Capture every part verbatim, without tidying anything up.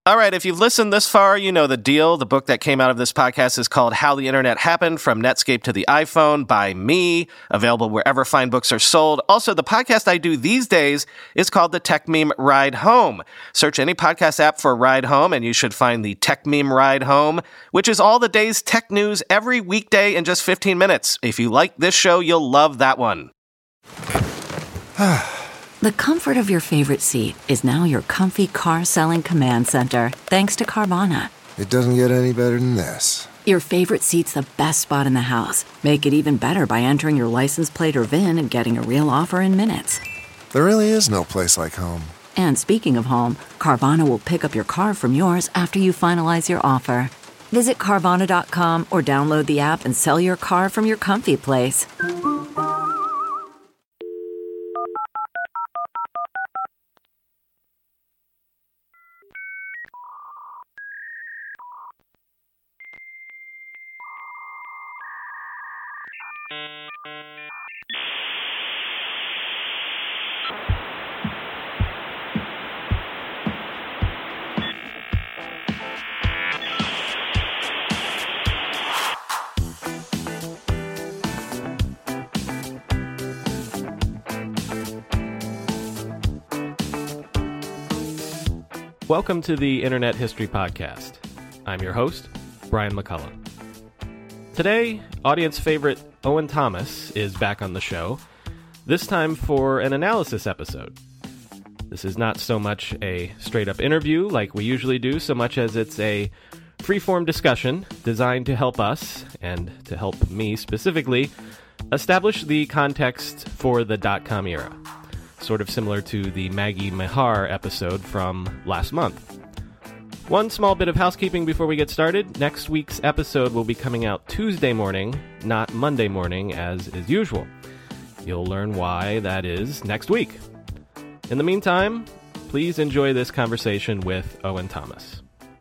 All right, if you've listened this far, you know the deal. The book that came out of this podcast is called How the Internet Happened, From Netscape to the iPhone by me, available wherever fine books are sold. Also, the podcast I do these days is called the Tech Meme Ride Home. Search any podcast app for Ride Home, and you should find the Tech Meme Ride Home, which is all the day's tech news every weekday in just fifteen minutes. If you like this show, you'll love that one. The comfort of your favorite seat is now your comfy car-selling command center, thanks to Carvana. It doesn't get any better than this. Your favorite seat's the best spot in the house. Make it even better by entering your license plate or V I N and getting a real offer in minutes. There really is no place like home. And speaking of home, Carvana will pick up your car from yours after you finalize your offer. Visit Carvana dot com or download the app and sell your car from your comfy place. Welcome to the Internet History Podcast. I'm your host, Brian McCullough. Today, audience favorite Owen Thomas is back on the show, this time for an analysis episode. This is not so much a straight-up interview like we usually do, so much as it's a free-form discussion designed to help us, and to help me specifically, establish the context for the dot-com era. Sort of similar to the Maggie Mehar episode from last month. One small bit of housekeeping before we get started. Next week's episode will be coming out Tuesday morning, not Monday morning, as is usual. You'll learn why that is next week. In the meantime, please enjoy this conversation with Owen Thomas.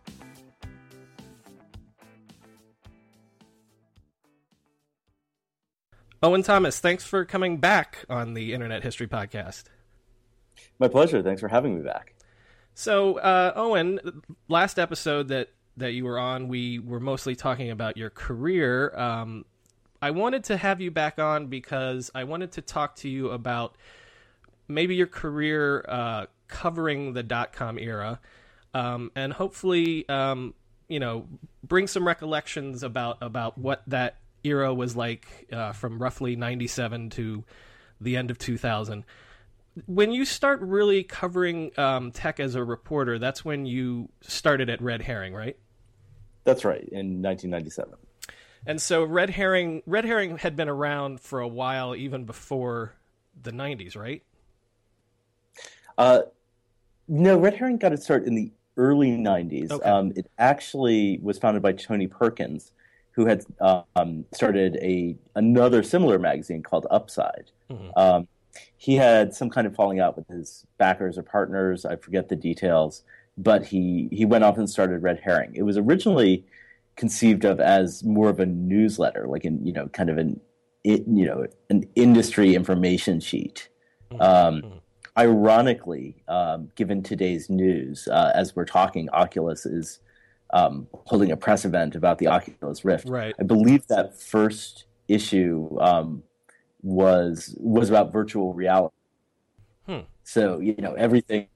Owen Thomas, thanks for coming back on the Internet History Podcast. My pleasure. Thanks for having me back. So, uh, Owen, last episode that, that you were on, we were mostly talking about your career. Um, I wanted to have you back on because I wanted to talk to you about maybe your career uh, covering the dot-com era, um, and hopefully, um, you know, bring some recollections about, about what that era was like uh, from roughly ninety-seven to the end of two thousand. When you start really covering um, tech as a reporter, that's when you started at Red Herring, right? That's right, in nineteen ninety-seven. And so Red Herring, Red Herring had been around for a while, even before the nineties, right? Uh, no, Red Herring got its start in the early nineties. Okay. Um, it actually was founded by Tony Perkins, who had um, started a another similar magazine called Upside. Mm-hmm. Um, he had some kind of falling out with his backers or partners. I forget the details, but he, he went off and started Red Herring. It was originally conceived of as more of a newsletter, like in, you know, kind of an, it, you know, an industry information sheet. Mm-hmm. Um, ironically, um, given today's news, uh, as we're talking, Oculus is Um, holding a press event about the Oculus Rift. Right. I believe that first issue um, was was about virtual reality. Hmm. So you know everything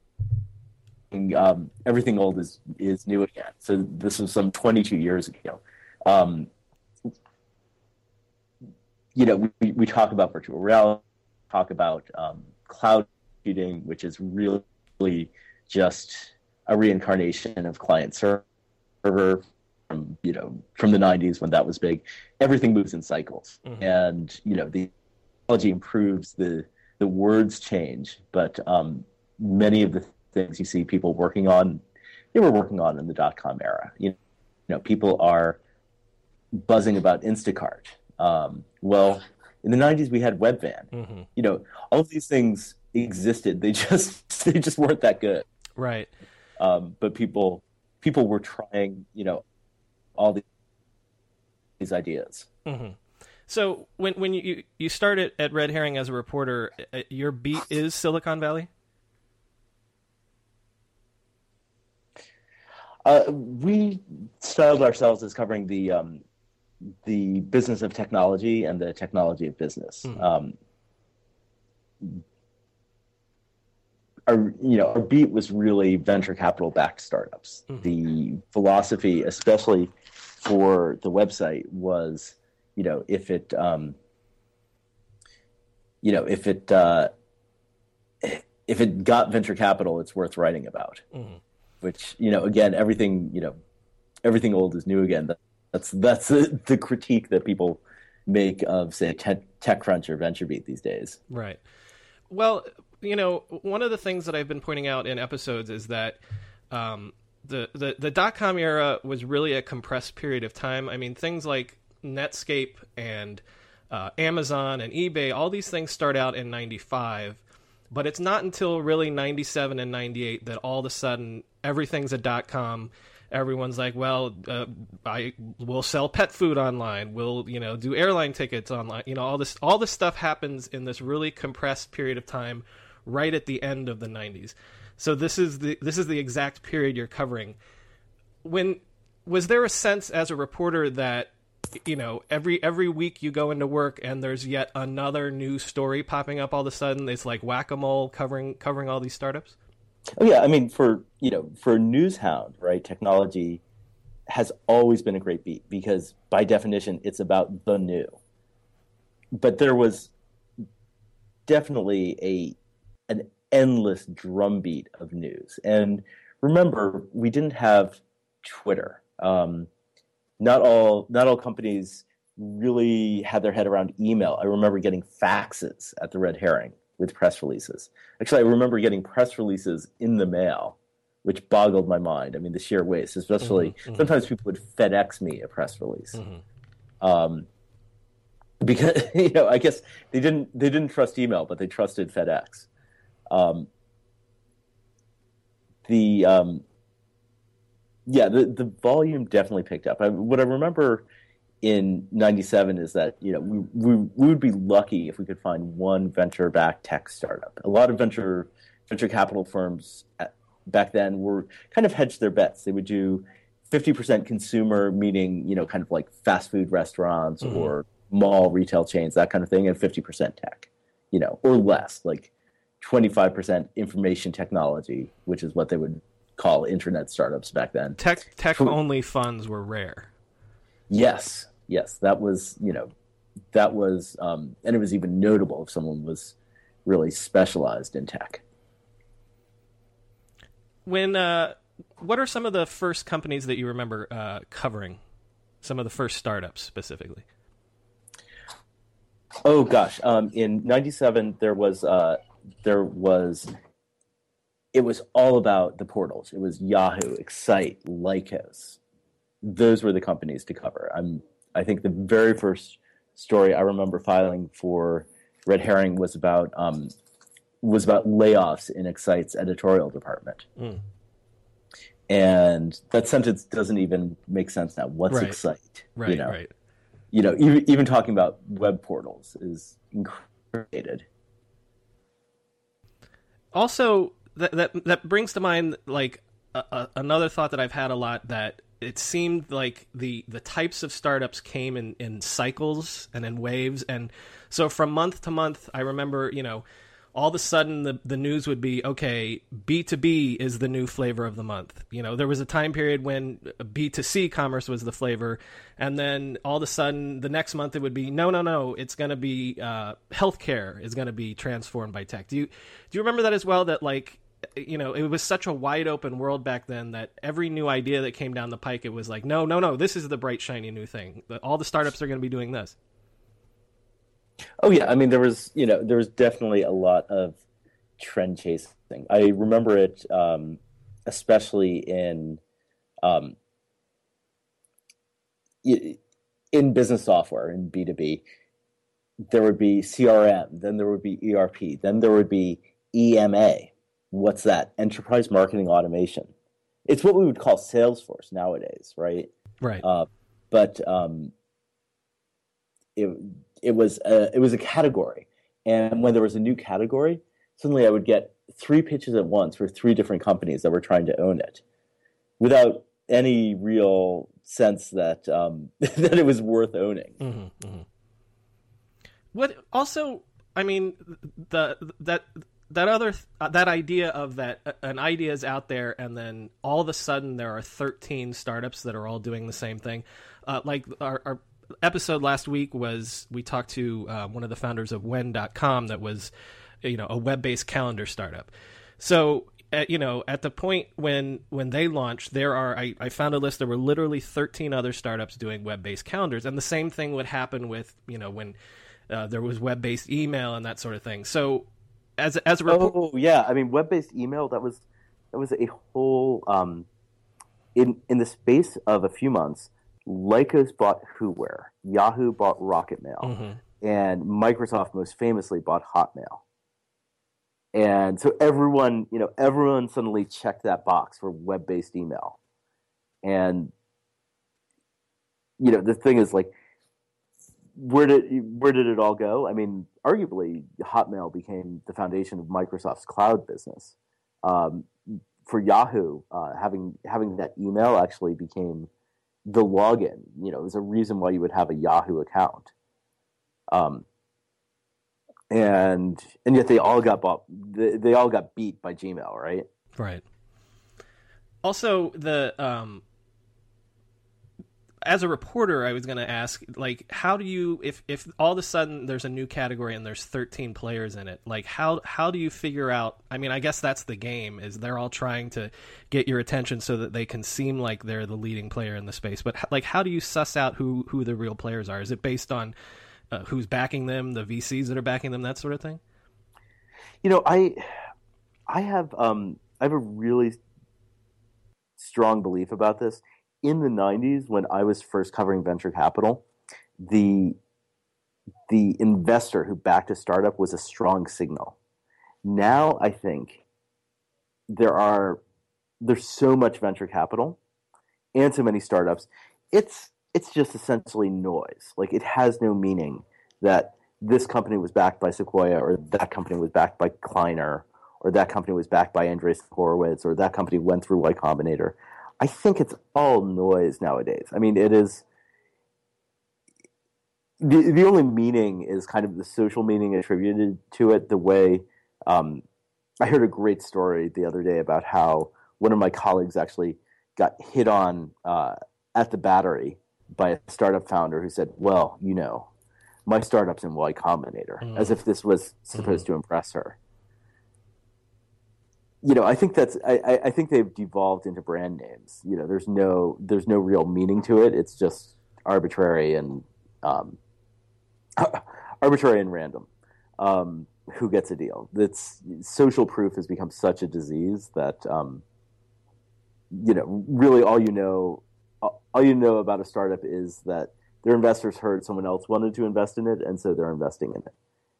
um, everything old is is new again. So this was some twenty-two years ago. Um, you know, we, we talk about virtual reality, talk about um, cloud computing, which is really just a reincarnation of client server from, you know, from the nineties when that was big. Everything moves in cycles. Mm-hmm. And, you know, the technology improves, the the words change, but um, many of the things you see people working on, they were working on in the dot-com era. You know, people are buzzing about Instacart. Um, well, in the nineties we had Webvan. Mm-hmm. You know, all of these things existed. They just they just weren't that good. Right. Um, but people people were trying, you know, all these, these ideas. Mm-hmm. So when when you you started at Red Herring as a reporter, your beat is Silicon Valley? Uh, we styled ourselves as covering the um, the business of technology and the technology of business. Mm-hmm. Um, our you know our beat was really venture capital backed startups. Mm-hmm. The philosophy, especially for the website, was you know if it um, you know if it uh, if it got venture capital, it's worth writing about. Mm-hmm. Which, you know, again, everything, you know, everything old is new again. That's that's the, the critique that people make of, say, te- TechCrunch or VentureBeat these days. Right. Well, you know, one of the things that I've been pointing out in episodes is that um, the, the, the dot-com era was really a compressed period of time. I mean, things like Netscape and uh, Amazon and eBay, all these things start out in ninety-five. But it's not until really ninety-seven and ninety-eight that all of a sudden everything's a dot-com. Everyone's like, well, uh, I will sell pet food online. We'll, you know, do airline tickets online. You know, all this, all this stuff happens in this really compressed period of time, right at the end of the nineties. So this is the this is the exact period you're covering. When was there a sense as a reporter that, you know, every every week you go into work and there's yet another new story popping up all of a sudden? It's like whack-a-mole covering covering all these startups? Oh yeah, I mean, for you know, for a news hound, right? Technology has always been a great beat because by definition, it's about the new. But there was definitely a an endless drumbeat of news, and remember, we didn't have Twitter. Um, Not all not all companies really had their head around email. I remember getting faxes at the Red Herring with press releases. Actually, I remember getting press releases in the mail, which boggled my mind. I mean, the sheer waste, especially mm-hmm, sometimes mm-hmm. people would FedEx me a press release. Mm-hmm. Um, because, you know, I guess they didn't they didn't trust email, but they trusted FedEx. Um, the... Um, Yeah, the, the volume definitely picked up. I, what I remember in ninety-seven is that, you know, we, we we would be lucky if we could find one venture-backed tech startup. A lot of venture venture capital firms at, back then were kind of hedged their bets. They would do fifty percent consumer, meaning, you know, kind of like fast food restaurants mm-hmm. or mall retail chains, that kind of thing, and fifty percent tech, you know, or less, like twenty-five percent information technology, which is what they would call internet startups back then. Tech tech only funds were rare. Yes, yes, that was you know, that was, um, and it was even notable if someone was really specialized in tech. When uh, what are some of the first companies that you remember uh, covering? Some of the first startups specifically. Oh gosh, um, in ninety-seven there was uh, there was. It was all about the portals. It was Yahoo, Excite, Lycos. Those were the companies to cover. I'm, I think the very first story I remember filing for Red Herring was about um, was about layoffs in Excite's editorial department. Mm. And that sentence doesn't even make sense now. What's right. Excite? Right, you know? right. You know, even, even talking about web portals is incredible. Also, that that that brings to mind like a, a, another thought that I've had a lot, that it seemed like the the types of startups came in, in cycles and in waves, and so from month to month, I remember, you know, all of a sudden the, the news would be, okay, B two B is the new flavor of the month. You know, there was a time period when B two C commerce was the flavor, and then all of a sudden the next month it would be, no, no, no, it's going to be uh, healthcare is going to be transformed by tech. Do you do you remember that as well? That like, you know, it was such a wide open world back then that every new idea that came down the pike, it was like, no, no, no, this is the bright, shiny new thing. All the startups are going to be doing this. Oh yeah, I mean there was, you know, there was definitely a lot of trend chasing. I remember it, um, especially in, um, in business software in B two B. There would be C R M, then there would be E R P, then there would be E M A. What's that? Enterprise Marketing Automation. It's what we would call Salesforce nowadays, right? Right. Uh, but um, it it was a, it was a category, and when there was a new category, suddenly I would get three pitches at once for three different companies that were trying to own it, without any real sense that um, that it was worth owning. Mm-hmm, mm-hmm. What also, I mean, the that that other that idea of that an idea is out there, and then all of a sudden there are thirteen startups that are all doing the same thing. Uh, like our, our episode last week was we talked to uh, one of the founders of When dot com that was, you know, a web-based calendar startup. So, at, you know, at the point when when they launched, there are I, I found a list. There were literally thirteen other startups doing web-based calendars, and the same thing would happen with, you know, when uh, there was web-based email and that sort of thing. So, as as a report- oh yeah, I mean, web-based email that was that was a whole um, in in the space of a few months. Lycos bought Whoware, Yahoo bought Rocket Mail, mm-hmm. and Microsoft most famously bought Hotmail. And so everyone, you know, everyone suddenly checked that box for web-based email. And, you know, the thing is, like, where did where did it all go? I mean, arguably, Hotmail became the foundation of Microsoft's cloud business. Um, for Yahoo, uh, having having that email actually became the login. You know, it was a reason why you would have a Yahoo account. Um, and and yet they all got bought. They, they all got beat by Gmail, right? Right. Also, the um, as a reporter, I was going to ask, like, how do you, if if all of a sudden there's a new category and there's thirteen players in it, like, how how do you figure out? I mean, I guess that's the game, is they're all trying to get your attention so that they can seem like they're the leading player in the space. But like, how do you suss out who who the real players are? Is it based on uh, who's backing them, the V Cs that are backing them, that sort of thing? You know, I I have um, I have a really strong belief about this. In the nineties, when I was first covering venture capital, the the investor who backed a startup was a strong signal. Now I think there are there's so much venture capital and so many startups. It's it's just essentially noise. Like, it has no meaning that this company was backed by Sequoia, or that company was backed by Kleiner, or that company was backed by Andreessen Horowitz, or that company went through Y Combinator. I think it's all noise nowadays. I mean, it is the the only meaning is kind of the social meaning attributed to it. The way um, I heard a great story the other day about how one of my colleagues actually got hit on uh, at the Battery by a startup founder who said, "Well, you know, my startup's in Y Combinator," mm. as if this was supposed mm. to impress her. You know, I think that's. I, I think they've devolved into brand names. You know, there's no there's no real meaning to it. It's just arbitrary and um, arbitrary and random. Um, who gets a deal? It's social proof has become such a disease that um, you know, really all you know, all you know about a startup is that their investors heard someone else wanted to invest in it, and so they're investing in it.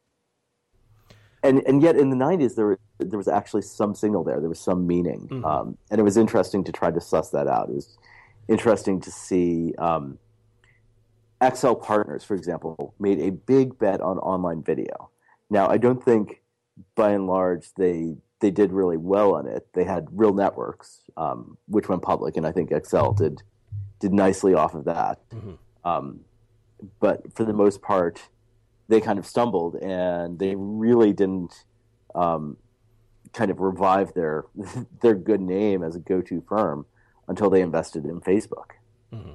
And and yet in the nineties there there was actually some signal there. There was some meaning, mm-hmm. um, and it was interesting to try to suss that out. It was interesting to see um, X L Partners, for example, made a big bet on online video. Now, I don't think, by and large, they they did really well on it. They had Real Networks, um, which went public, and I think X L did did nicely off of that. Mm-hmm. Um, but for the most part, they kind of stumbled, and they really didn't um, kind of revive their their good name as a go-to firm until they invested in Facebook. Mm-hmm.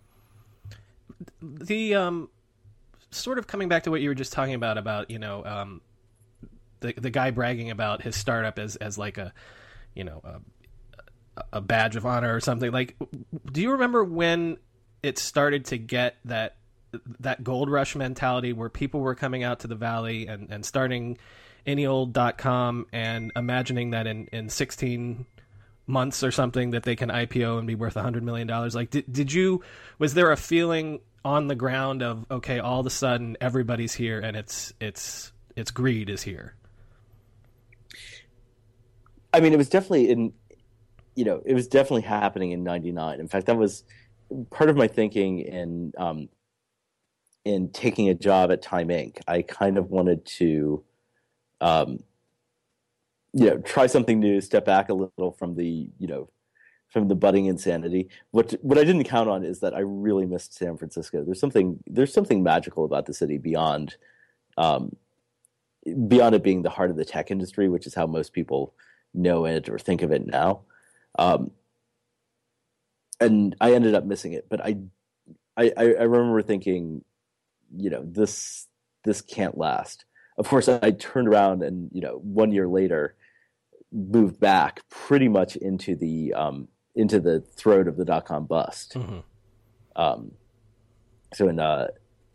The um, sort of coming back to what you were just talking about, about you know um, the the guy bragging about his startup as as like a you know a, a badge of honor or something. Like, do you remember when it started to get that? that gold rush mentality where people were coming out to the Valley and, and starting any old dot com and imagining that in, in sixteen months or something that they can I P O and be worth a hundred million dollars? Like, did, did you, was there a feeling on the ground of, okay, all of a sudden everybody's here and it's, it's, it's greed is here? I mean, it was definitely in, you know, it was definitely happening in ninety-nine. In fact, that was part of my thinking in, um, in taking a job at Time Incorporated. I kind of wanted to, um, you know, try something new, step back a little from the, you know, from the budding insanity. What what I didn't count on is that I really missed San Francisco. There's something there's something magical about the city beyond um, beyond it being the heart of the tech industry, which is how most people know it or think of it now. Um, and I ended up missing it, but I, I I remember thinking, you know, this this can't last. Of course, I turned around and, you know, one year later, moved back pretty much into the um, into the throat of the dot-com bust. Mm-hmm. Um, so in uh,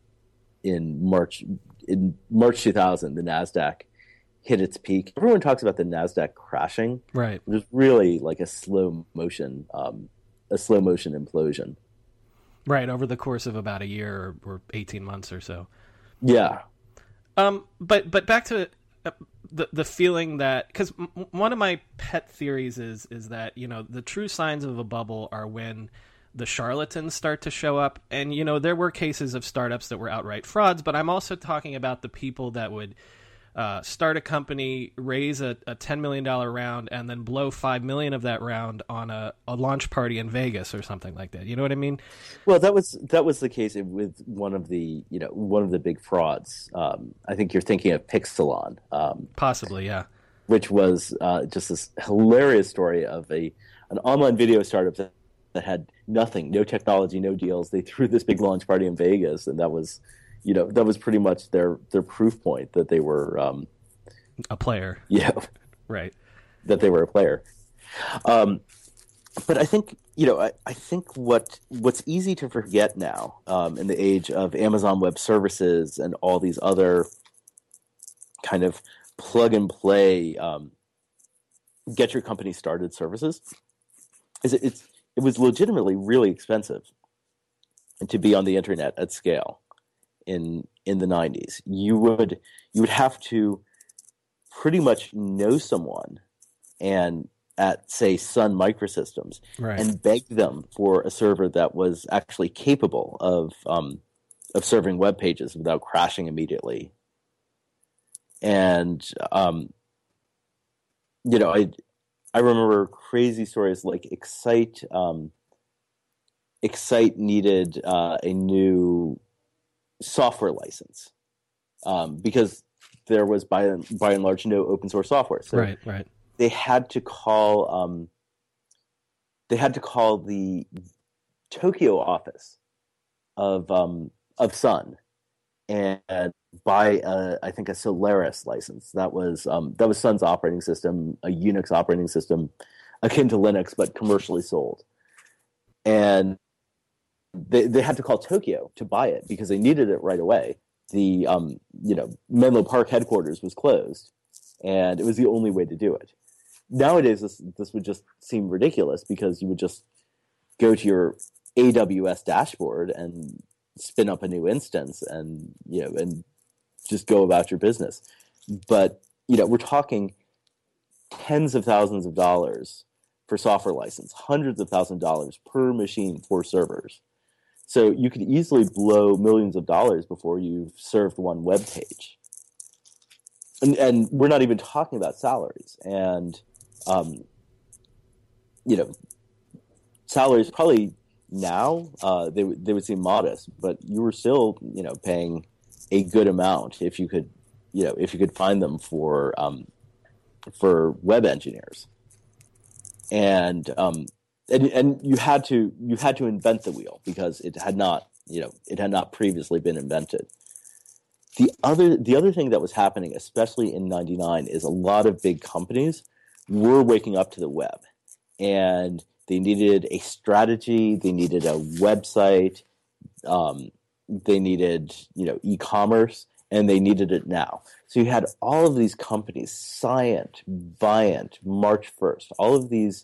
in March in March two thousand, the NASDAQ hit its peak. Everyone talks about the NASDAQ crashing. Right. It was really like a slow motion, um, a slow motion implosion. Right, over the course of about a year or, or eighteen months or so. Yeah. Um, but but back to uh, the the feeling that, because m- one of my pet theories is is that, you know, the true signs of a bubble are when the charlatans start to show up. And, you know, there were cases of startups that were outright frauds, but I'm also talking about the people that would uh, start a company, raise a, a ten million dollars round, and then blow five million dollars of that round on a, a launch party in Vegas or something like that. You know what I mean? Well, that was that was the case with one of the, you know, one of the big frauds. Um, I think you're thinking of Pixelon. Um, Possibly, yeah. Which was uh, just this hilarious story of a an online video startup that, that had nothing, no technology, no deals. They threw this big launch party in Vegas, and that was, you know, that was pretty much their their proof point that they were um, a player. Yeah, right. That they were a player. Um, but I think, you know, I, I think what what's easy to forget now um, in the age of Amazon Web Services and all these other kind of plug and play, um, get your company started services, is it, it's it was legitimately really expensive to be on the internet at scale in in the nineties. You would you would have to pretty much know someone and at, say, Sun Microsystems, right, and beg them for a server that was actually capable of um, of serving web pages without crashing immediately. And um, you know, I I remember crazy stories like Excite. Um, Excite needed uh, a new software license um, because there was by by and large no open source software. So right, right. They had to call. Um, they had to call the Tokyo office of um, of Sun and buy a, I think a Solaris license. That was um, that was Sun's operating system, a Unix operating system akin to Linux, but commercially sold. And they they had to call Tokyo to buy it because they needed it right away. The um, you know, Menlo Park headquarters was closed, and it was the only way to do it. Nowadays, this this would just seem ridiculous because you would just go to your A W S dashboard and spin up a new instance, and you know, and just go about your business. But you know, we're talking tens of thousands of dollars for software license, hundreds of thousands of dollars per machine for servers. So you could easily blow millions of dollars before you've served one web page. And, and we're not even talking about salaries. And, um, you know, salaries probably now, uh, they, they would seem modest, but you were still, you know, paying a good amount if you could, you know, if you could find them for, um, for web engineers. And, um, and, and you had to, you had to invent the wheel because it had not, you know, it had not previously been invented. The other, the other thing that was happening, especially in ninety-nine, is a lot of big companies were waking up to the web, and they needed a strategy. They needed a website. Um, they needed, you know, e-commerce, and they needed it now. So you had all of these companies, Scient, Viant, March first, all of these,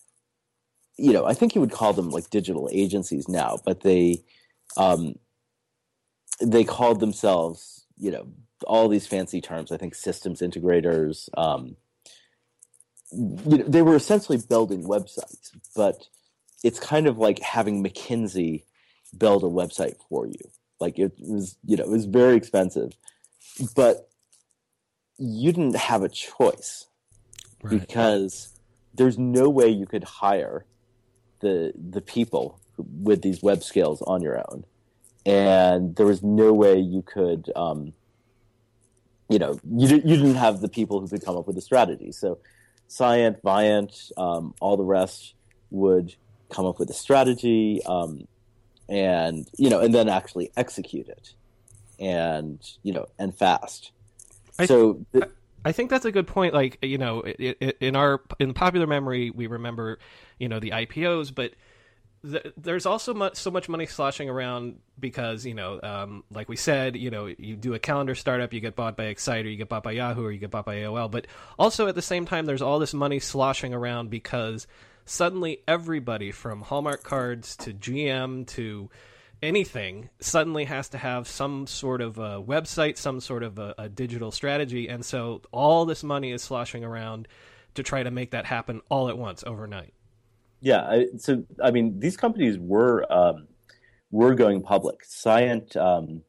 you know, I think you would call them like digital agencies now, but they, um, they called themselves, you know, all these fancy terms. I think systems integrators. Um, you know, they were essentially building websites, but it's kind of like having McKinsey build a website for you. Like it was, you know, it was very expensive, but you didn't have a choice, right, because there's no way you could hire the the people with these web scales on your own, and there was no way you could, um, you know, you you didn't have the people who could come up with a strategy. So, Cyient, Viant, um, all the rest would come up with a strategy, um, and you know, and then actually execute it, and you know, and fast. I so. Th- the, I think that's a good point. Like, you know, it, it, in our in popular memory, we remember, you know, the I P Os, but th- there's also much, so much money sloshing around because, you know, um, like we said, you know, you do a calendar startup, you get bought by Excite, or you get bought by Yahoo, or you get bought by A O L. But also at the same time, there's all this money sloshing around because suddenly everybody from Hallmark cards to G M to anything suddenly has to have some sort of a website, some sort of a, a digital strategy. And so all this money is sloshing around to try to make that happen all at once overnight. Yeah. I, so, I mean, these companies were, um, were going public. Cyient, um,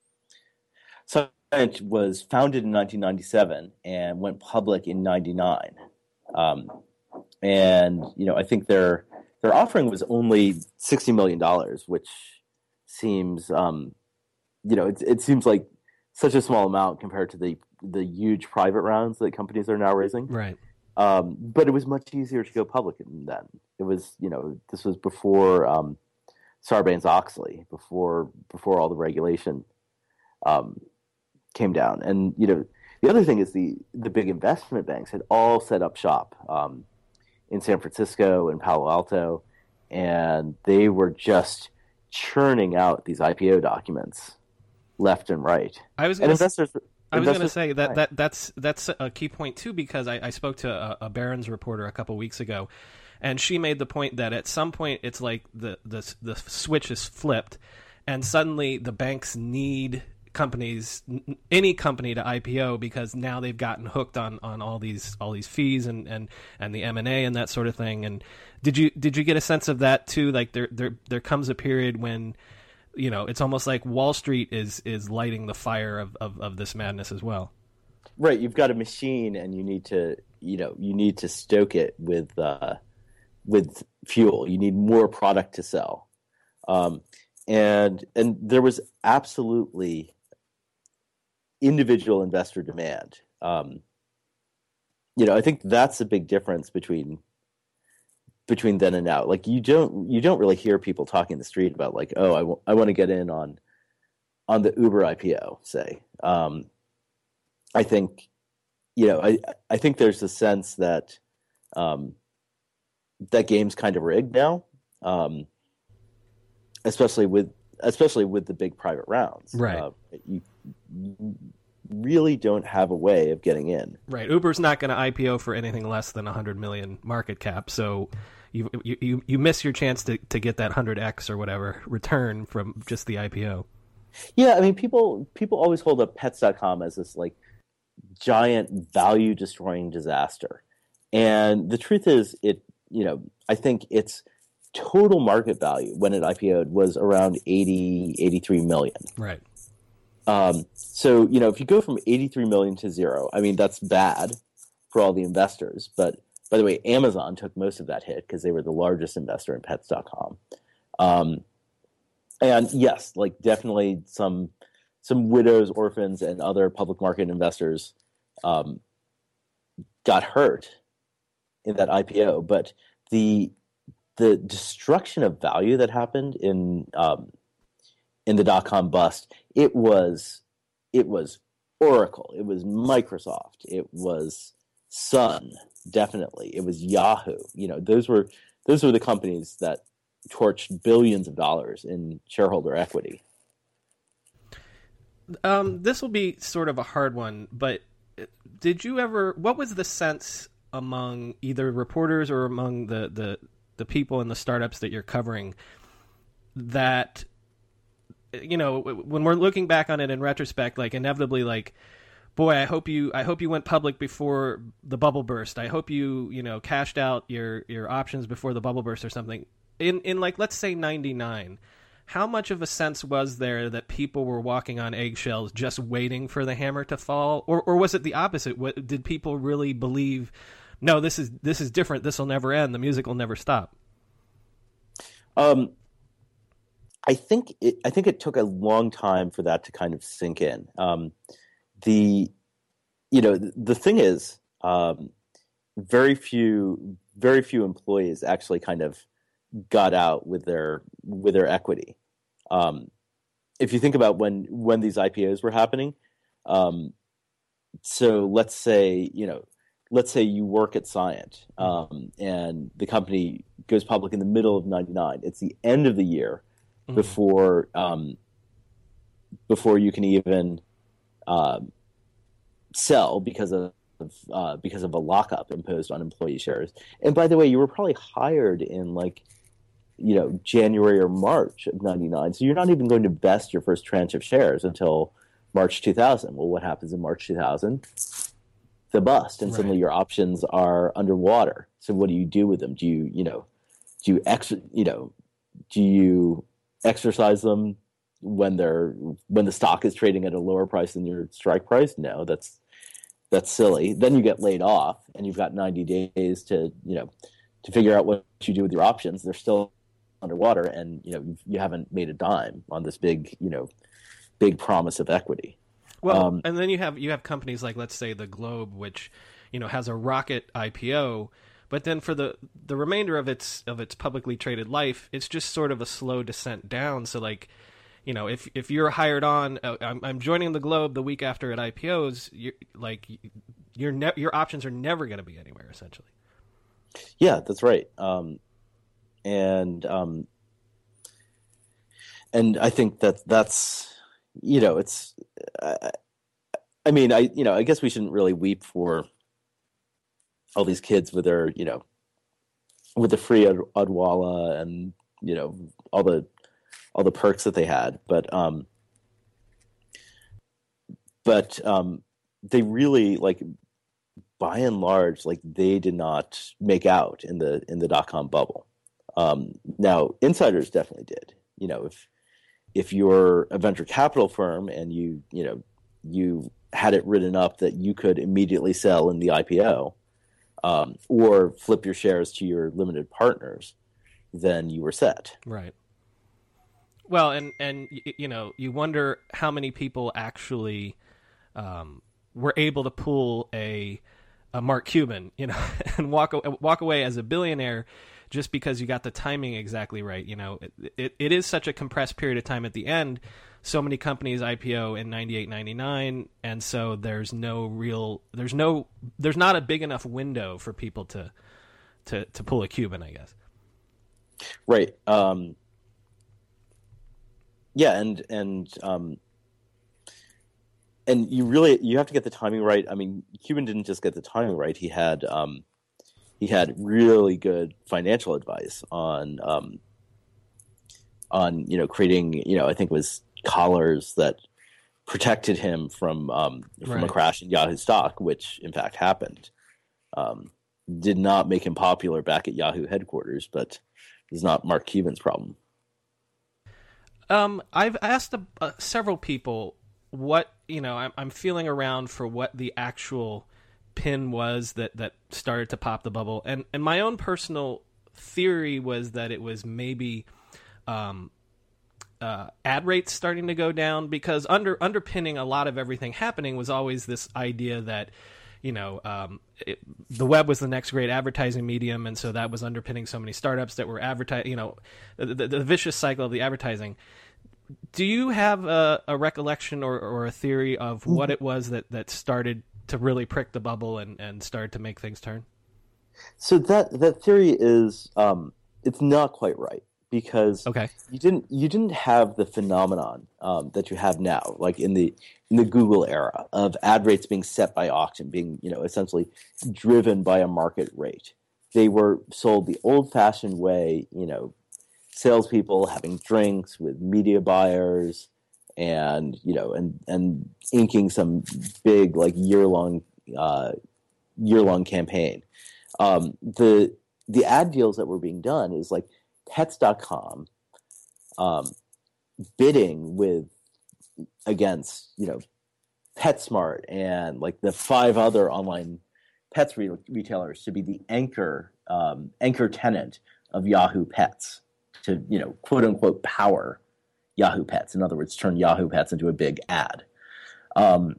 Cyient was founded in nineteen ninety-seven and went public in ninety-nine. Um, and, you know, I think their, their offering was only sixty million dollars, which seems, um, you know, it, it seems like such a small amount compared to the the huge private rounds that companies are now raising. Right. Um, but it was much easier to go public than then. It was, you know, this was before um, Sarbanes-Oxley, before before all the regulation um, came down. And, you know, the other thing is the the big investment banks had all set up shop um, in San Francisco and Palo Alto, and they were just churning out these I P O documents left and right. I was and gonna investors. S- I was going to say that, right. that that's that's a key point too, because I, I spoke to a, a Barron's reporter a couple weeks ago, and she made the point that at some point it's like the the the switch is flipped, and suddenly the banks need companies, any company, to I P O because now they've gotten hooked on, on all these all these fees and, and, and the M and A and that sort of thing. And did you did you get a sense of that too? Like there there there comes a period when, you know, it's almost like Wall Street is is lighting the fire of, of, of this madness as well. Right, you've got a machine and you need to you know you need to stoke it with uh, with fuel. You need more product to sell, um, and and there was absolutely individual investor demand. Um, you know, I think that's a big difference between between then and now. Like you don't you don't really hear people talking in the street about like, oh, I, w- I want to get in on on the Uber I P O, say. Um, I think, you know, I I think there's a sense that um, that game's kind of rigged now, um, especially with especially with the big private rounds. Right. Uh, you, you really don't have a way of getting in. Right. Uber's not going to I P O for anything less than one hundred million market cap, so you you you miss your chance to, to get that one hundred x or whatever return from just the I P O. Yeah, I mean, people people always hold up Pets dot com as this like giant value destroying disaster, and the truth is, it you know I think its total market value when it I P O'd was around eighty, eighty-three million. Right. Um, so you know, if you go from eighty-three million to zero, I mean that's bad for all the investors. But by the way, Amazon took most of that hit because they were the largest investor in Pets dot com. Um, And yes, like definitely some some widows, orphans, and other public market investors um, got hurt in that I P O. But the the destruction of value that happened in um, in the dot com bust, it was it was Oracle, it was Microsoft, it was Sun, definitely, it was Yahoo. You know, those were those were the companies that torched billions of dollars in shareholder equity. Um, this will be sort of a hard one, but did you ever, what was the sense among either reporters or among the, the, the people in the startups that you're covering that, you know, when we're looking back on it in retrospect, like inevitably like, boy, I hope you I hope you went public before the bubble burst. I hope you, you know, cashed out your, your options before the bubble burst or something. In in like, let's say ninety-nine, how much of a sense was there that people were walking on eggshells just waiting for the hammer to fall? Or or was it the opposite? What, did people really believe, no, this is this is different, this will never end, the music will never stop? Um, I think it, I think it took a long time for that to kind of sink in. Um, the, you know, the, the thing is, um, very few, very few employees actually kind of got out with their with their equity. Um, if you think about when when these I P Os were happening, um, so let's say you know, let's say you work at Scient, um, and the company goes public in the middle of ninety-nine. It's the end of the year mm-hmm. before um, before you can even um, sell because of uh, because of a lockup imposed on employee shares. And by the way, you were probably hired in like you know January or March of ninety-nine, so you're not even going to vest your first tranche of shares until March two thousand. Well, what happens in March two thousand? The bust, and right. suddenly your options are underwater. So what do you do with them? Do you, you know, do you ex, you know, do you exercise them when they're when the stock is trading at a lower price than your strike price? No, that's that's silly. Then you get laid off, and you've got ninety days to, you know, to figure out what you do with your options. They're still underwater, and you know you, you haven't made a dime on this big, you know, big promise of equity. Well, um, and then you have you have companies like, let's say, the Globe, which you know has a rocket I P O, but then for the the remainder of its of its publicly traded life, it's just sort of a slow descent down. So, like, you know, if if you're hired on, uh, I'm, I'm joining the Globe the week after it I P Os, you're, like your ne- your options are never going to be anywhere, essentially. Yeah, that's right. Um, and um, and I think that that's. You know, it's. Uh, I mean, I you know, I guess we shouldn't really weep for all these kids with their, you know, with the free Ad- Adwala and you know all the all the perks that they had, but um, but um, they really like, by and large, like they did not make out in the in the dot com bubble. Um, now, insiders definitely did. You know, if. If you're a venture capital firm and you, you know, you had it written up that you could immediately sell in the I P O, um, or flip your shares to your limited partners, then you were set. Right. Well, and and you know, you wonder how many people actually um, were able to pull a, a Mark Cuban, you know, and walk walk away as a billionaire. Just because you got the timing exactly right. You know, it, it, it is such a compressed period of time at the end. So many companies I P O in ninety-eight, ninety-nine, and so there's no real, there's no, there's not a big enough window for people to, to, to pull a Cuban, I guess. Right. Um, yeah, and and um, and you really you have to get the timing right. I mean, Cuban didn't just get the timing right. He had. Um, He had really good financial advice on, um, on you know, creating, you know, I think it was collars that protected him from um, from right. a crash in Yahoo stock, which in fact happened. Um, did not make him popular back at Yahoo headquarters, but it's not Mark Cuban's problem. Um, I've asked uh, several people what, you know, I'm, I'm feeling around for what the actual pin was that that started to pop the bubble, and and my own personal theory was that it was maybe um uh ad rates starting to go down, because under underpinning a lot of everything happening was always this idea that you know um it, the web was the next great advertising medium, and so that was underpinning so many startups that were advertising, you know, the, the, the vicious cycle of the advertising. Do you have a, a recollection or, or a theory of what it was that that started to really prick the bubble and, and start to make things turn? So that that theory is um, it's not quite right, because okay. you didn't you didn't have the phenomenon um, that you have now, like in the in the Google era of ad rates being set by auction, being you know essentially driven by a market rate. They were sold the old-fashioned way, you know, salespeople having drinks with media buyers. And you know, and and inking some big like year long uh, year long campaign. Um, the the ad deals that were being done is like Pets dot com um, bidding with against you know PetSmart and like the five other online pets re- retailers to be the anchor um, anchor tenant of Yahoo Pets to, you know, quote unquote power Yahoo Pets. In other words, turn Yahoo Pets into a big ad. Um,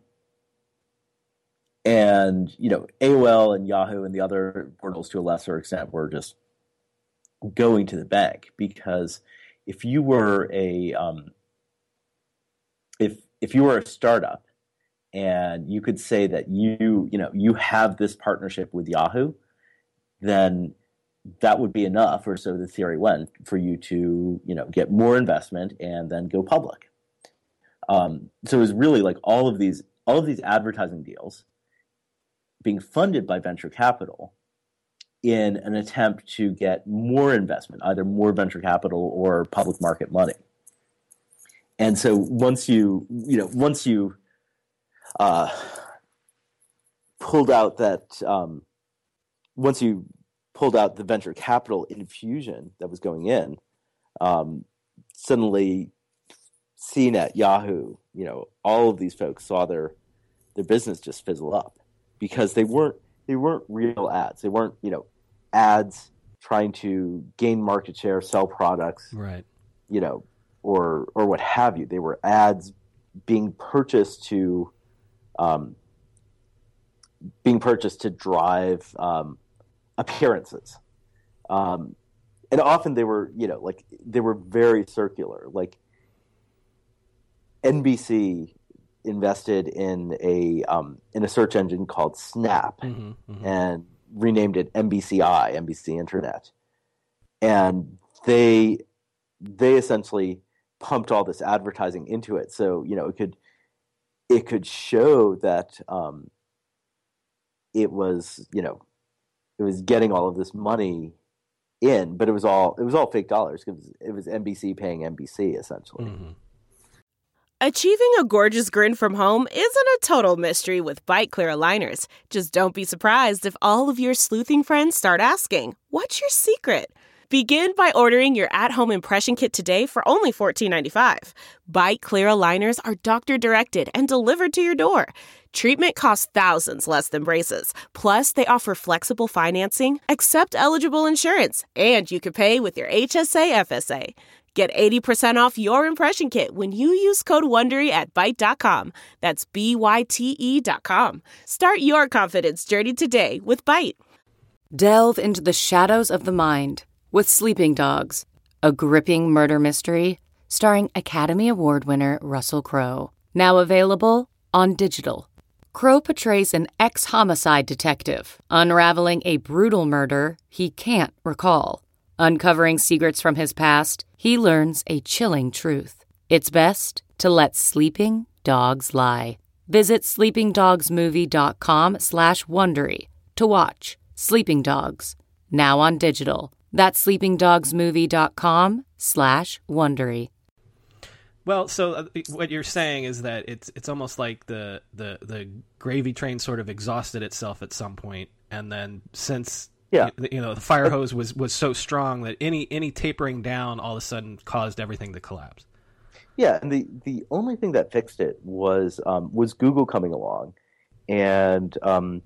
and, you know, A O L and Yahoo and the other portals to a lesser extent were just going to the bank, because if you were a, um, if, if you were a startup and you could say that you, you know, you have this partnership with Yahoo, then that would be enough, or so the theory went, for you to, you know, get more investment and then go public. Um, so it was really like all of these, all of these advertising deals being funded by venture capital in an attempt to get more investment, either more venture capital or public market money. And so once you, you know, once you uh, pulled out that, um, once you pulled out the venture capital infusion that was going in, um, suddenly C net, Yahoo, you know, all of these folks saw their their business just fizzle up, because they weren't they weren't real ads. They weren't, you know, ads trying to gain market share, sell products, right? You know, or or what have you. They were ads being purchased to, um, being purchased to drive um, appearances, um, and often they were, you know, like they were very circular. Like N B C invested in a um, in a search engine called Snap, mm-hmm, mm-hmm. and renamed it N B C I, N B C Internet, and they they essentially pumped all this advertising into it, so you know it could it could show that um, it was, you know, it was getting all of this money in, but it was all it was all fake dollars, because it was N B C paying N B C essentially. Mm-hmm. Achieving a gorgeous grin from home isn't a total mystery with Byte Clear aligners. Just don't be surprised if all of your sleuthing friends start asking, "What's your secret?" Begin by ordering your at-home impression kit today for only fourteen ninety-five. Byte Clear aligners are doctor-directed and delivered to your door. Treatment costs thousands less than braces. Plus, they offer flexible financing, accept eligible insurance, and you can pay with your H S A F S A. Get eighty percent off your impression kit when you use code WONDERY at byte dot com. That's B Y T E dot com. Start your confidence journey today with Byte. Delve into the shadows of the mind with Sleeping Dogs, a gripping murder mystery starring Academy Award winner Russell Crowe. Now available on digital. Crowe portrays an ex-homicide detective unraveling a brutal murder he can't recall. Uncovering secrets from his past, he learns a chilling truth. It's best to let sleeping dogs lie. Visit sleepingdogsmovie.com slash Wondery to watch Sleeping Dogs, now on digital. That's sleepingdogsmovie.com slash Wondery. Well, so uh, what you're saying is that it's it's almost like the, the, the gravy train sort of exhausted itself at some point, and then since... Yeah, you know, the fire hose was, was so strong that any any tapering down all of a sudden caused everything to collapse. Yeah, and the, the only thing that fixed it was um, was Google coming along and um,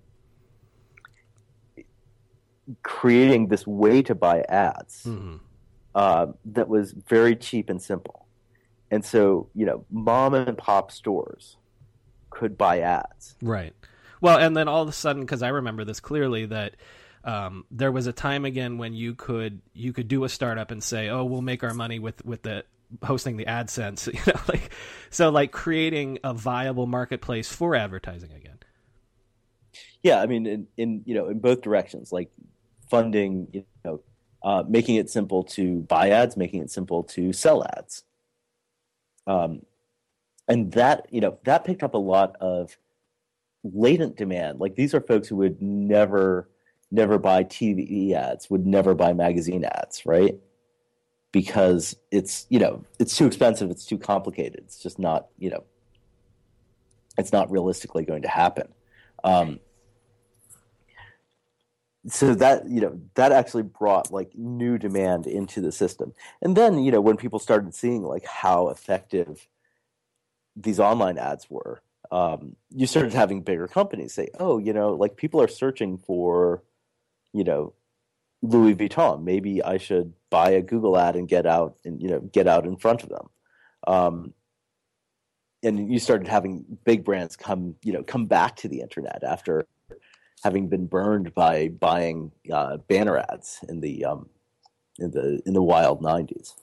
creating this way to buy ads mm-hmm. uh, that was very cheap and simple. And so, you know, mom and pop stores could buy ads. Right. Well, and then all of a sudden, because I remember this clearly, that Um, there was a time again when you could you could do a startup and say, "Oh, we'll make our money with, with the hosting the AdSense," you know, like so, like creating a viable marketplace for advertising again. Yeah, I mean, in, in you know, in both directions, like funding, you know, uh, making it simple to buy ads, making it simple to sell ads, um, and that you know that picked up a lot of latent demand. Like these are folks who would never. never buy T V ads, would never buy magazine ads, right? Because it's, you know, it's too expensive, it's too complicated. It's just not, you know, it's not realistically going to happen. Um, so that, you know, that actually brought like new demand into the system. And then, you know, when people started seeing like how effective these online ads were, um, you started having bigger companies say, oh, you know, like people are searching for, you know, Louis Vuitton. Maybe I should buy a Google ad and get out and, you know, get out in front of them. Um, and you started having big brands come, you know, come back to the internet after having been burned by buying uh, banner ads in the um, in the in the wild nineties.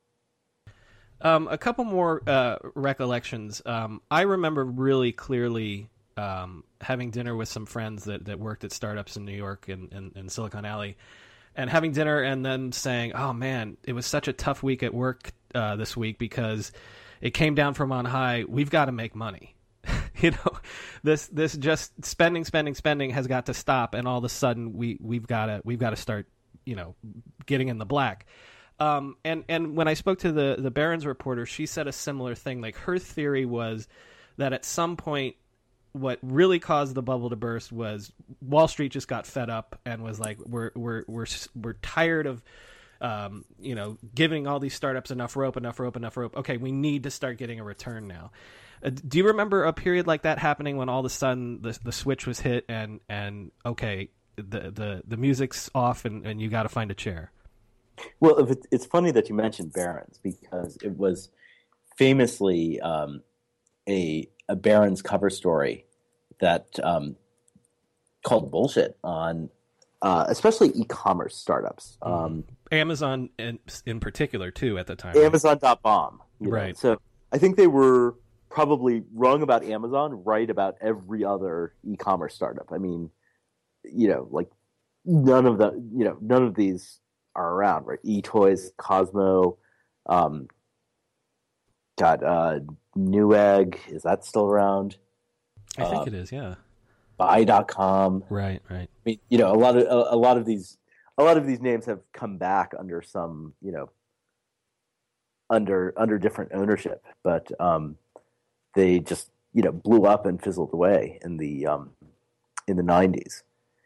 Um, a couple more uh, recollections. Um, I remember really clearly um, having dinner with some friends that, that worked at startups in New York and in, in, in Silicon Alley, and having dinner and then saying, "Oh man, it was such a tough week at work uh, this week because it came down from on high. We've got to make money." You know, this this just spending, spending, spending has got to stop, and all of a sudden we we've got to we've got to start, you know, getting in the black. Um, and and when I spoke to the the Barron's reporter, she said a similar thing. Like, her theory was that at some point, what really caused the bubble to burst was Wall Street just got fed up and was like, we're we're we're we're tired of. Um, you know, giving all these startups enough rope, enough rope, enough rope. Okay, we need to start getting a return now. Uh, do you remember a period like that happening when all of a sudden the the switch was hit and and okay, the the, the music's off and, and you got to find a chair? Well, if it, it's funny that you mentioned Barron's, because it was famously um, a a Barron's cover story that um, called bullshit on uh, especially e-commerce startups. Um, Amazon in, in particular, too, at the time. Amazon dot bomb. You know? Right. So I think they were probably wrong about Amazon, right about every other e-commerce startup. I mean, you know, like none of the, you know, none of these are around, right? eToys, Cosmo, um, got uh, Newegg. Is that still around? I think um, it is, yeah. Buy dot com. Right, right. I mean, you know, a lot of a, a lot of these a lot of these names have come back under some, you know, under under different ownership, but um, they just, you know, blew up and fizzled away in the um, in the nineties.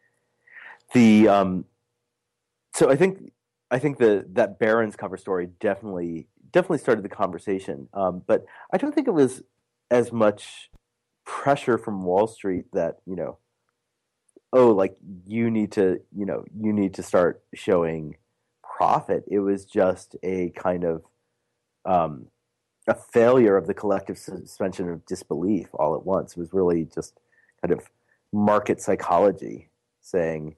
The um, so I think I think the that Barron's cover story definitely definitely started the conversation, um, but I don't think it was as much pressure from Wall Street that, you know, oh, like you need to, you know, you need to start showing profit. It was just a kind of um, a failure of the collective suspension of disbelief all at once. It was really just kind of market psychology saying,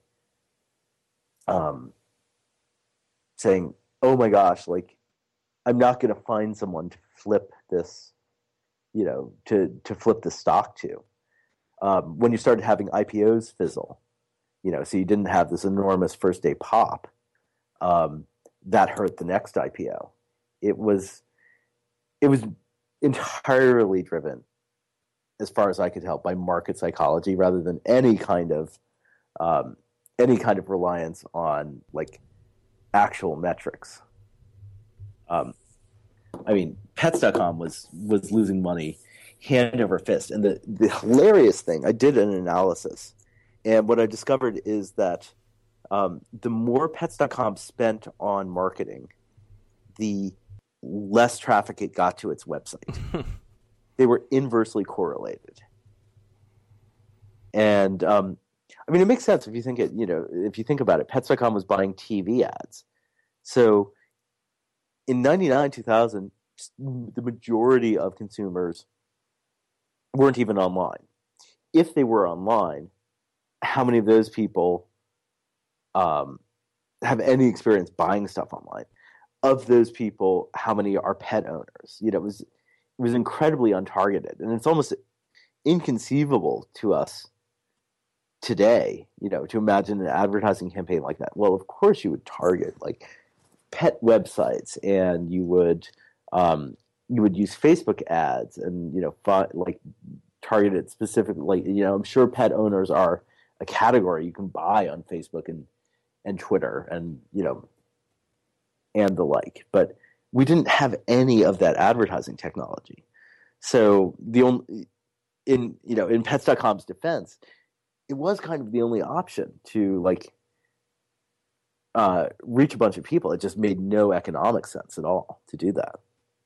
um, saying, oh my gosh, like I'm not going to find someone to flip this, you know, to, to flip the stock to. Um, when you started having I P Os fizzle, you know, so you didn't have this enormous first day pop, um, that hurt the next I P O. It was, it was entirely driven, as far as I could tell, by market psychology rather than any kind of, um, any kind of reliance on like actual metrics. Um, I mean, Pets dot com was was losing money hand over fist. And the, the hilarious thing, I did an analysis, and what I discovered is that um, the more Pets dot com spent on marketing, the less traffic it got to its website. They were inversely correlated. And um, I mean, it makes sense if you think it, you know, if you think about it. Pets dot com was buying T V ads. So in ninety-nine, two thousand, the majority of consumers weren't even online. If they were online, how many of those people um, have any experience buying stuff online? Of those people, how many are pet owners? You know, it was it was incredibly untargeted, and it's almost inconceivable to us today, you know, to imagine an advertising campaign like that. Well, of course you would target like pet websites, and you would um, you would use Facebook ads, and you know, fi- like target it specifically. Like, you know, I'm sure pet owners are a category you can buy on Facebook and and Twitter, and you know, and the like. But we didn't have any of that advertising technology. So the only in you know in Pets dot com's defense, it was kind of the only option to like uh, reach a bunch of people. It just made no economic sense at all to do that.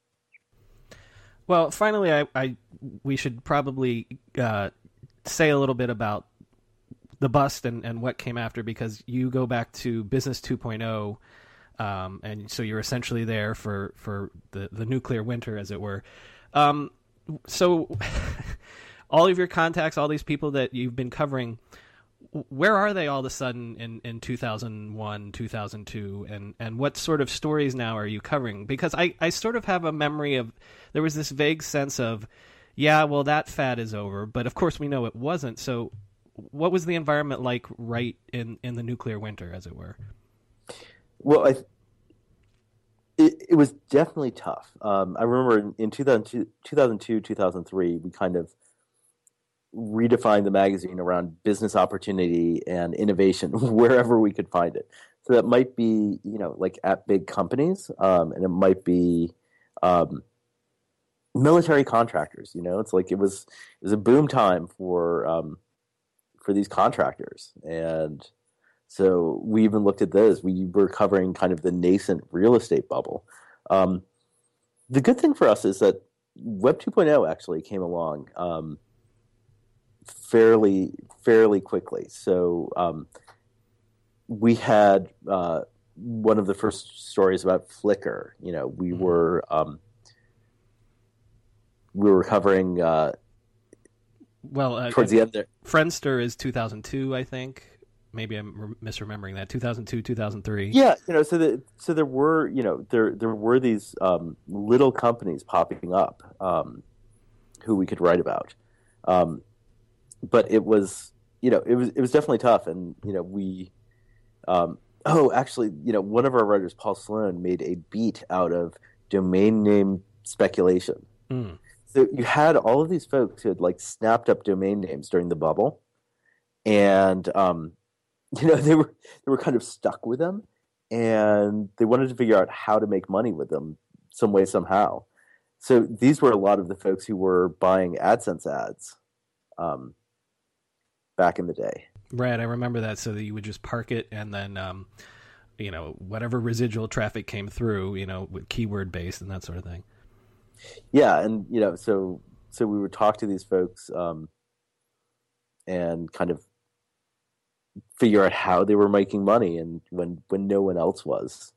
Well, finally, I, I we should probably uh, say a little bit about the bust and, and what came after, because you go back to Business two point oh, um, and so you're essentially there for, for the, the nuclear winter, as it were. Um, so all of your contacts, all these people that you've been covering, where are they all of a sudden in, in two thousand one, two thousand two, and, and what sort of stories now are you covering? Because I, I sort of have a memory of, there was this vague sense of, yeah, well, that fad is over, but of course we know it wasn't. So what was the environment like right in, in the nuclear winter, as it were? Well, I, it, it was definitely tough. Um, I remember in, in two thousand two, two thousand two, two thousand three, we kind of redefined the magazine around business opportunity and innovation wherever we could find it. So that might be, you know, like at big companies, um, and it might be um, military contractors. You know, it's like it was it was a boom time for um, for these contractors, and so we even looked at those. We were covering kind of the nascent real estate bubble. Um, the good thing for us is that Web two point oh actually came along Um, fairly fairly quickly. So um, we had uh, one of the first stories about Flickr. You know, we mm-hmm. were um, we were covering uh, well uh, towards the end there. Friendster is two thousand two, I think. Maybe I'm re- misremembering that. two thousand two, two thousand three. Yeah, you know, so the, so there were you know there there were these um, little companies popping up um, who we could write about. Um, But it was, you know, it was it was definitely tough, and you know, we, um, oh, actually, you know, one of our writers, Paul Sloan, made a beat out of domain name speculation. Mm. So you had all of these folks who had like snapped up domain names during the bubble, and um, you know, they were they were kind of stuck with them, and they wanted to figure out how to make money with them some way somehow. So these were a lot of the folks who were buying AdSense ads. Um, back in the day. Right, I remember that, so that you would just park it and then, um, you know, whatever residual traffic came through, you know, with keyword based and that sort of thing. Yeah, and, you know, so so we would talk to these folks um, and kind of figure out how they were making money and when, when no one else was.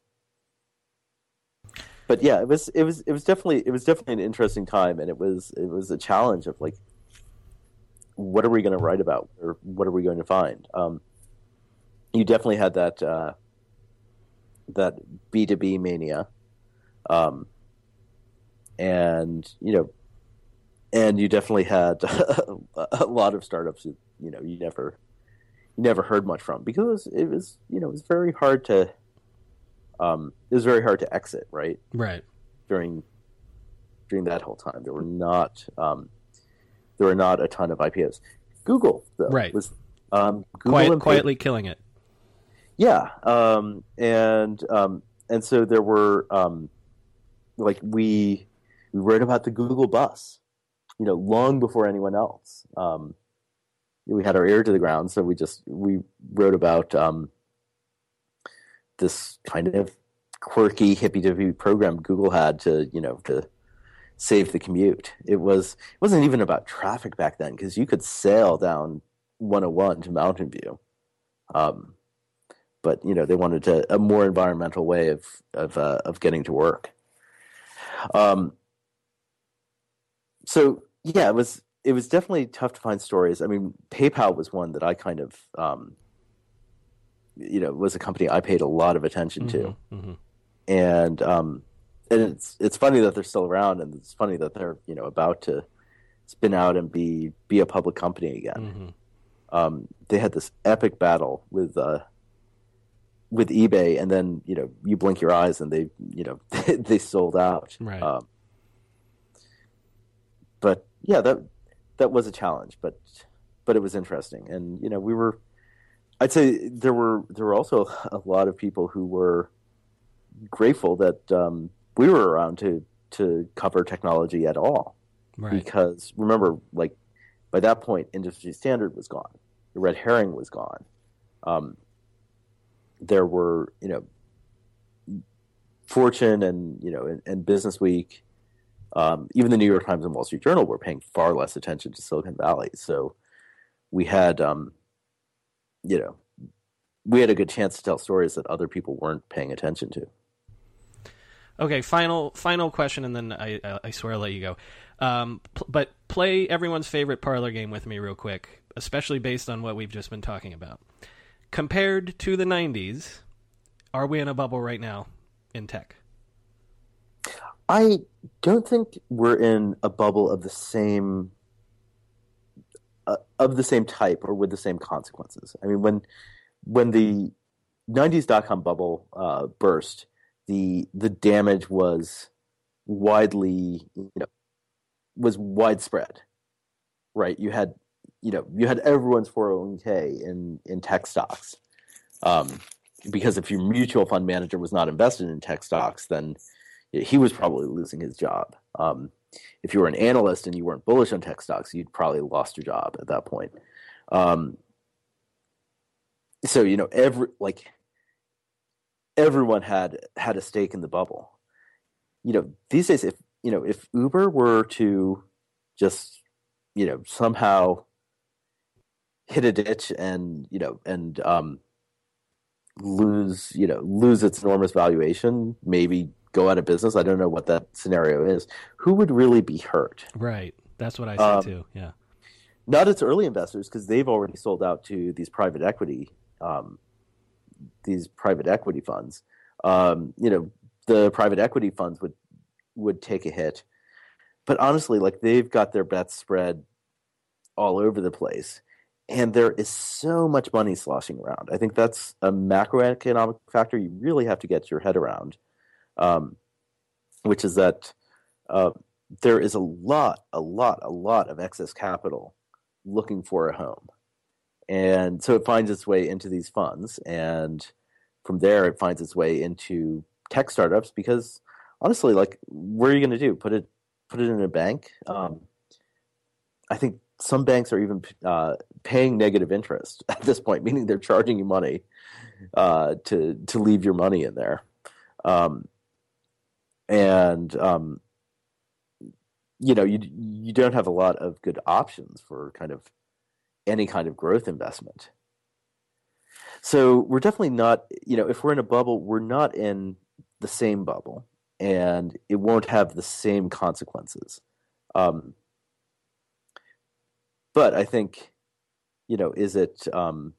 But yeah, it was it was it was definitely it was definitely an interesting time, and it was it was a challenge of like, what are we going to write about, or what are we going to find? Um, you definitely had that uh, that B two B mania, um, and you know, and you definitely had a lot of startups that, you know, you never you never heard much from, because it was you know it was very hard to um, it was very hard to exit right right during during that whole time. There were not um, There were not a ton of I P Os. Google, though, right. was um, Google Quiet, and quietly killing it. Yeah, um, and um, and so there were um, like we we wrote about the Google bus, you know, long before anyone else. Um, we had our ear to the ground, so we just we wrote about um, this kind of quirky hippy dippy program Google had to you know to save the commute. It was it wasn't even about traffic back then, because you could sail down one oh one to Mountain View, um, but you know they wanted to, a more environmental way of of uh, of getting to work. Um, so yeah, it was it was definitely tough to find stories. I mean, PayPal was one that I kind of um, you know was a company I paid a lot of attention to, mm-hmm, mm-hmm. and um, And it's it's funny that they're still around, and it's funny that they're you know about to spin out and be be a public company again. Mm-hmm. Um, they had this epic battle with uh, with eBay, and then you know you blink your eyes and they you know they sold out. Right. Um, but yeah, that that was a challenge, but but it was interesting, and you know we were. I'd say there were there were also a lot of people who were grateful that. Um, we were around to, to cover technology at all. Right. Because remember, like by that point, industry standard was gone. The red herring was gone. Um, there were, you know, Fortune and, you know, and, and Business Week, um, even the New York Times and Wall Street Journal were paying far less attention to Silicon Valley. So we had, um, you know, we had a good chance to tell stories that other people weren't paying attention to. Okay, final final question, and then I I swear I'll let you go. Um, pl- but play everyone's favorite parlor game with me real quick, especially based on what we've just been talking about. Compared to the nineties, are we in a bubble right now in tech? I don't think we're in a bubble of the same uh, of the same type or with the same consequences. I mean, when when the nineties dot-com bubble uh, burst, the the damage was widely, you know, was widespread, right? You had, you know, you had everyone's four oh one k in in tech stocks, um, because if your mutual fund manager was not invested in tech stocks, then he was probably losing his job. Um, if you were an analyst and you weren't bullish on tech stocks, you'd probably lost your job at that point. Um, so you know, every like. Everyone had had a stake in the bubble. You know, these days, if you know, if Uber were to just, you know, somehow hit a ditch and you know and um, lose, you know, lose its enormous valuation, maybe go out of business. I don't know what that scenario is. Who would really be hurt? Right. That's what I say um, too. Yeah. Not its early investors, because they've already sold out to these private equity. Um, these private equity funds. Um, you know, the private equity funds would would take a hit. But honestly, like, they've got their bets spread all over the place. And there is so much money sloshing around. I think that's a macroeconomic factor you really have to get your head around, um, which is that uh, there is a lot, a lot, a lot of excess capital looking for a home. And so it finds its way into these funds, and from there it finds its way into tech startups. Because honestly, like, what are you going to do? Put it, put it in a bank? Um, I think some banks are even uh, paying negative interest at this point, meaning they're charging you money uh, to to leave your money in there, um, and um, you know, you you don't have a lot of good options for kind of any kind of growth investment. So we're definitely not, you know, if we're in a bubble, we're not in the same bubble, and it won't have the same consequences. Um, but I think, you know, is it um,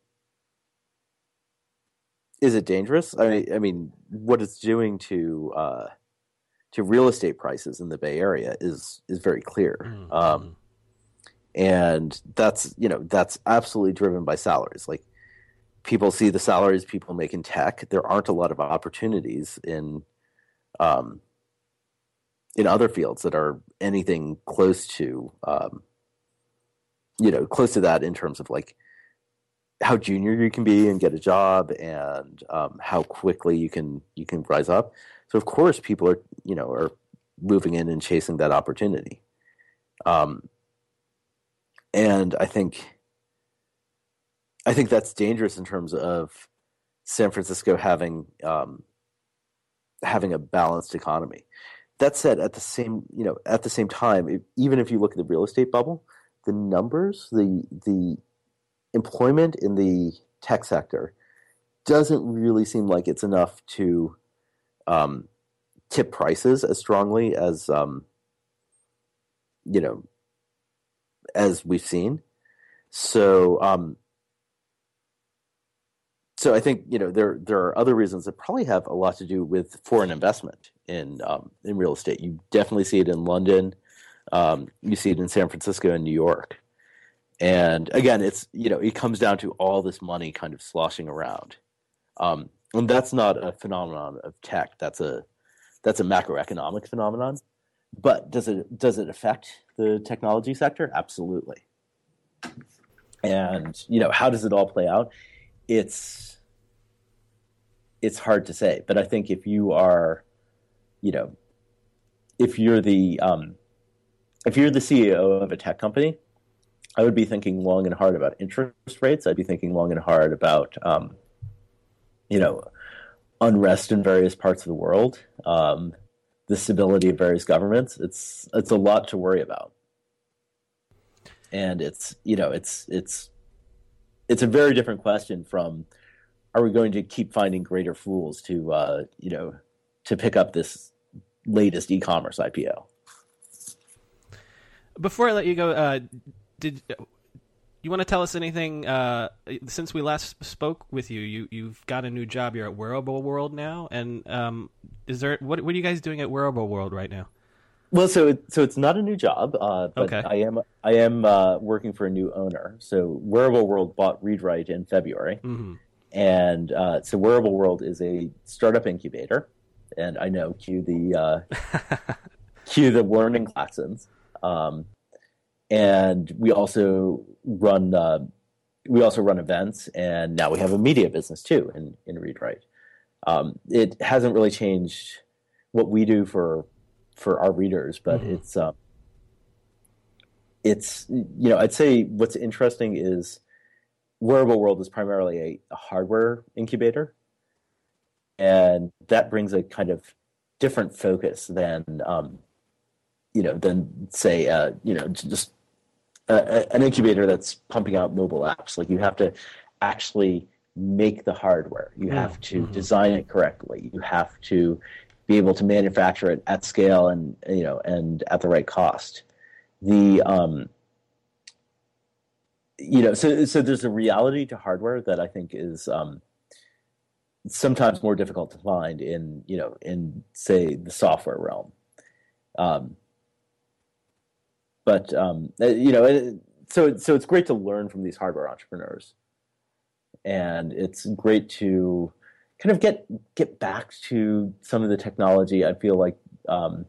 is it dangerous? I mean, I mean, what it's doing to uh, to real estate prices in the Bay Area is is very clear. Mm-hmm. Um, And that's, you know, that's absolutely driven by salaries. Like, people see the salaries people make in tech. There aren't a lot of opportunities in, um, in other fields that are anything close to, um, you know, close to that in terms of like how junior you can be and get a job, and um, how quickly you can you can rise up. So of course people are, you know, are moving in and chasing that opportunity. Um, And I think, I think that's dangerous in terms of San Francisco having um, having a balanced economy. That said, at the same you know at the same time, if, even if you look at the real estate bubble, the numbers, the the employment in the tech sector doesn't really seem like it's enough to um, tip prices as strongly as um, you know. as we've seen. So, um, so I think, you know, there, there are other reasons that probably have a lot to do with foreign investment in, um, in real estate. You definitely see it in London. Um, you see it in San Francisco and New York. And again, it's, you know, it comes down to all this money kind of sloshing around. Um, and that's not a phenomenon of tech. That's a, that's a macroeconomic phenomenon. But does it does it affect the technology sector? Absolutely. And you know, how does it all play out? It's it's hard to say. But I think if you are, you know, if you're the um, if you're the C E O of a tech company, I would be thinking long and hard about interest rates. I'd be thinking long and hard about um, you know, unrest in various parts of the world. Um, the stability of various governments. It's it's a lot to worry about, and it's you know it's it's it's a very different question from, are we going to keep finding greater fools to, uh, you know, to pick up this latest e-commerce I P O? Before I let you go, uh, did you want to tell us anything? Uh, since we last spoke with you, you you've got a new job. You're at Wearable World now, and um, is there what what are you guys doing at Wearable World right now? Well, so it, so it's not a new job, uh, but okay. I am I am uh, working for a new owner. So Wearable World bought ReadWrite in February, mm-hmm. and uh, so Wearable World is a startup incubator, and I know cue the uh, cue the warning klaxons. Um, and we also run uh, we also run events, and now we have a media business too in in ReadWrite. Um, it hasn't really changed what we do for for our readers, but mm-hmm. it's um, it's you know I'd say what's interesting is Wearable World is primarily a, a hardware incubator, and that brings a kind of different focus than um, you know than say uh, you know just a, an incubator that's pumping out mobile apps. Like, you have to actually make the hardware, you have to mm-hmm. design it correctly, you have to be able to manufacture it at scale and you know and at the right cost. The um, you know so so there's a reality to hardware that I think is um, sometimes more difficult to find in you know in say the software realm. Um, but um, you know so so it's great to learn from these hardware entrepreneurs, and it's great to kind of get get back to some of the technology I feel like um,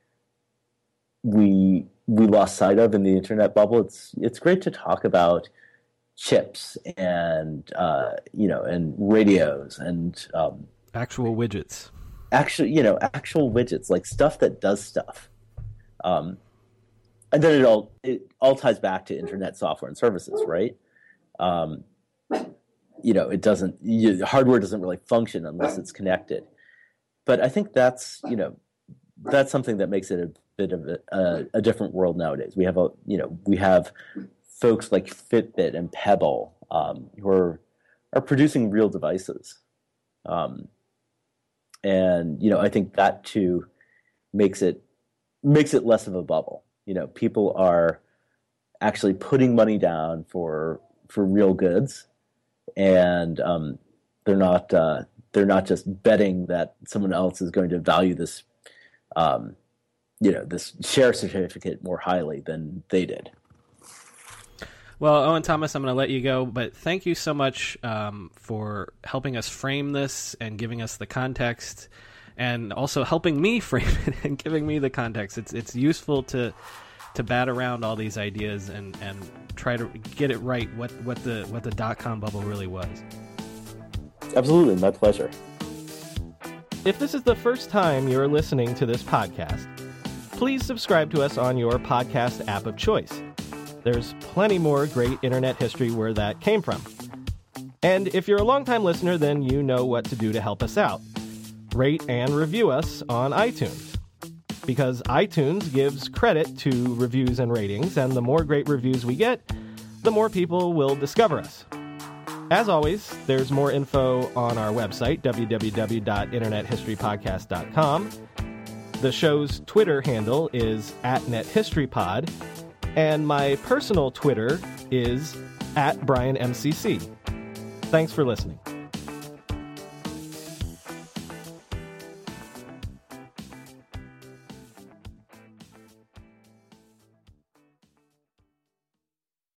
we we lost sight of in the internet bubble. It's it's great to talk about chips and uh, you know and radios and um, actual widgets. Actually, you know, actual widgets, like stuff that does stuff. Um, and then it all it all ties back to internet software and services, right? Um, you know, it doesn't, you, hardware doesn't really function unless it's connected. But I think that's, you know, that's something that makes it a bit of a, a, a different world nowadays. We have a, you know, we have folks like Fitbit and Pebble um, who are, are producing real devices. Um, and, you know, I think that too makes it, makes it less of a bubble. You know, people are actually putting money down for, for real goods. And um, they're not uh, they're not just betting that someone else is going to value this, um, you know, this share certificate more highly than they did. Well, Owen Thomas, I'm going to let you go, but thank you so much um, for helping us frame this and giving us the context, and also helping me frame it and giving me the context. It's it's useful to to bat around all these ideas and, and try to get it right what, what the what the dot-com bubble really was. Absolutely, my pleasure. If this is the first time you're listening to this podcast, please subscribe to us on your podcast app of choice. There's plenty more great internet history where that came from. And if you're a longtime listener, then you know what to do to help us out. Rate and review us on iTunes. Because iTunes gives credit to reviews and ratings, and the more great reviews we get, the more people will discover us. As always, there's more info on our website, w w w dot internet history podcast dot com. The show's Twitter handle is at net history pod, and my personal Twitter is at Brian M C C. Thanks for listening.